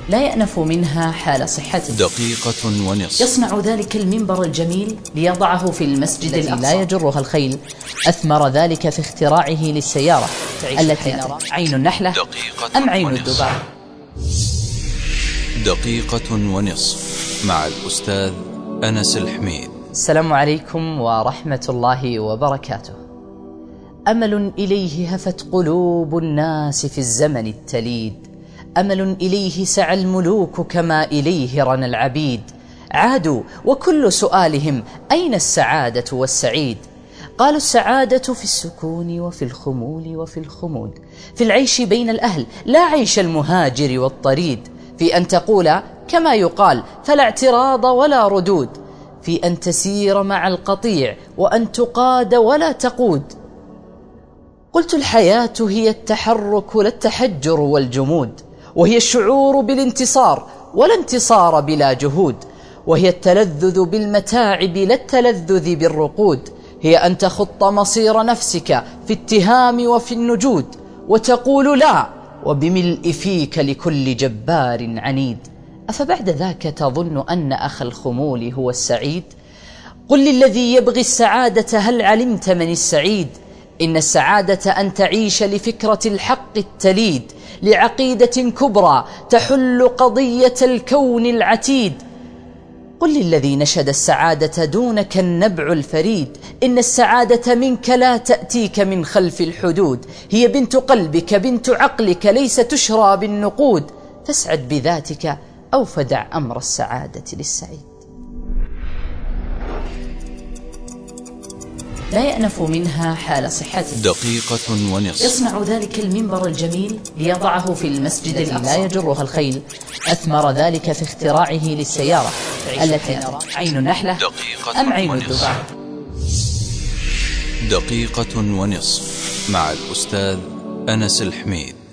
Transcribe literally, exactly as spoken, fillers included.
لا يأنف منها حال صحته. دقيقة ونصف. يصنع ذلك المنبر الجميل ليضعه في المسجد الذي لا يجرها الخيل. أثمر ذلك في اختراعه للسيارة التي نرى عين النحلة أم عين الدباء. دقيقة ونصف مع الأستاذ أنس الحميد. السلام عليكم ورحمة الله وبركاته. أمل إليه هفت قلوب الناس في الزمن التليد، أمل إليه سعى الملوك كما إليه رنى العبيد. عادوا وكل سؤالهم أين السعادة والسعيد؟ قالوا السعادة في السكون وفي الخمول وفي الخمود، في العيش بين الأهل لا عيش المهاجر والطريد، في أن تقول كما يقال فلا اعتراض ولا ردود، في أن تسير مع القطيع وأن تقاد ولا تقود. قلت الحياة هي التحرك لا التحجر والجمود، وهي الشعور بالانتصار ولا انتصار بلا جهود، وهي التلذذ بالمتاعب لا التلذذ بالرقود، هي أن تخط مصير نفسك في اتهام وفي النجود، وتقول لا وبملء فيك لكل جبار عنيد. أفبعد ذاك تظن أن أخ الخمول هو السعيد؟ قل للذي يبغي السعادة هل علمت من السعيد؟ إن السعادة أن تعيش لفكرة الحق التليد، لعقيدة كبرى تحل قضية الكون العتيد. قل للذي نشد السعادة دونك النبع الفريد، إن السعادة منك لا تأتيك من خلف الحدود، هي بنت قلبك بنت عقلك ليس تشرى بالنقود، فاسعد بذاتك أو فدع أمر السعادة للسعيد. لا يأنف منها حال صحته. دقيقة ونصف. يصنع ذلك المنبر الجميل ليضعه في المسجد الذي لا يجرها الخيل. أثمر ذلك في اختراعه للسيارة التي نرى عين النحلة أم عين الدباء. دقيقة ونصف مع الأستاذ أنس الحميد.